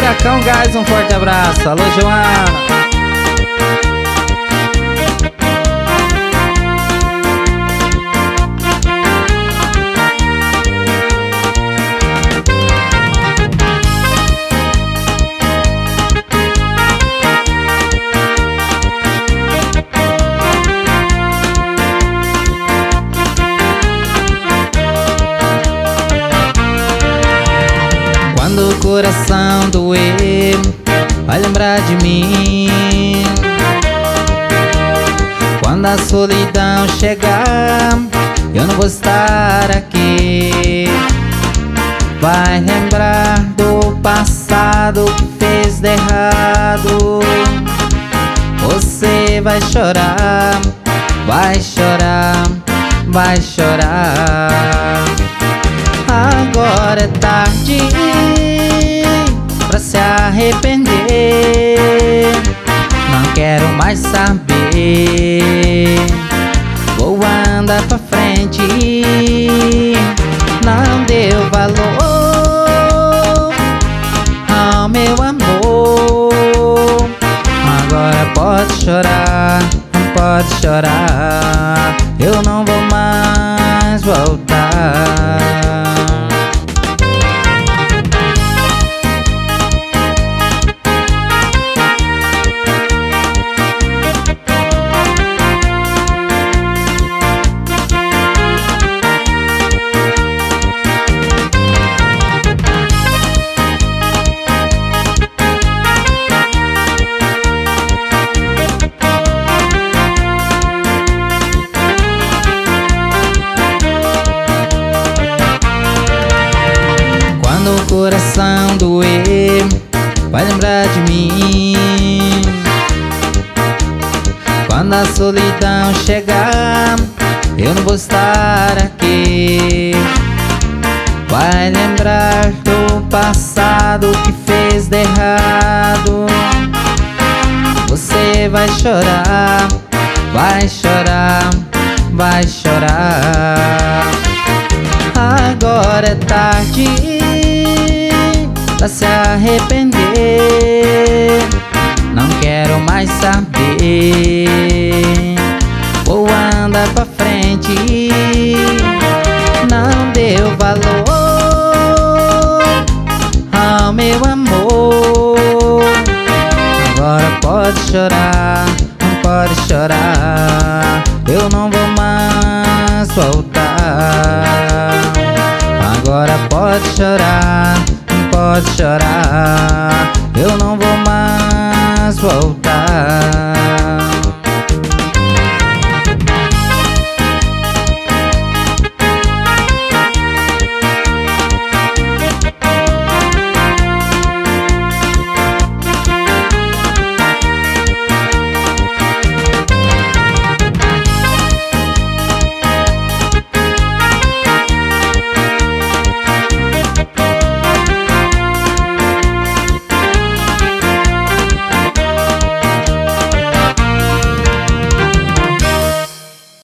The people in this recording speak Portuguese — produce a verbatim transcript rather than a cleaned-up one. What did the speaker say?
Furacão Gás, um forte abraço. Alô, Joana. Quando o coração doer, vai lembrar de mim. Quando a solidão chegar, eu não vou estar aqui. Vai lembrar do passado que fez de errado. Você vai chorar, vai chorar, vai chorar. Agora é tarde pra se arrepender. Não quero mais saber. Vou andar pra frente. Não deu valor ao meu amor. Agora pode chorar, pode chorar. Eu não vou mais voltar. Quando o coração doer, vai lembrar de mim. Quando a solidão chegar, eu não vou estar aqui. Vai lembrar do passado que fez de errado. Você vai chorar, vai chorar, vai chorar. Agora é tarde pra se arrepender. Não quero mais saber. Vou andar pra frente. Não deu valor ao meu amor. Agora pode chorar, não pode chorar. Eu não vou mais voltar. Agora pode chorar, pode chorar. Eu não vou mais voltar.